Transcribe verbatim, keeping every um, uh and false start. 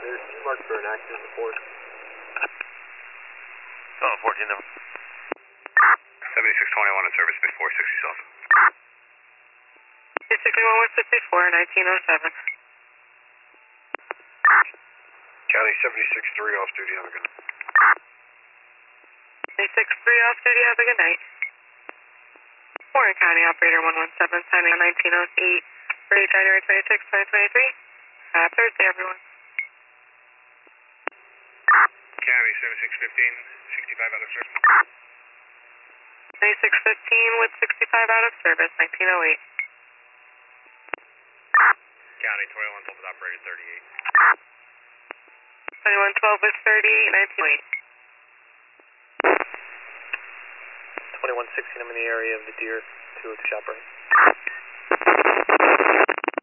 There's two marked for an accident report. Oh, fourteen number. seventy-six twenty-one in service, before sixty south. sixty-one one sixty-four, nineteen oh seven. Cali seventy-six three off duty, have a good night. seventy-six three off duty, have a good night. Warren County Operator one one seven, signing on nineteen oh eight, for January twenty-sixth, twenty twenty-three. Uh, Thursday, everyone. Cali seventy-six fifteen, sixty-five out of service. seventy-six fifteen with sixty-five out of service, nineteen oh eight. County twenty-one twelve with operator thirty-eight. twenty-one twelve with thirty-eight, nineteen oh eight. twenty-one sixteen, I'm in the area of the Deer two oh two shop right.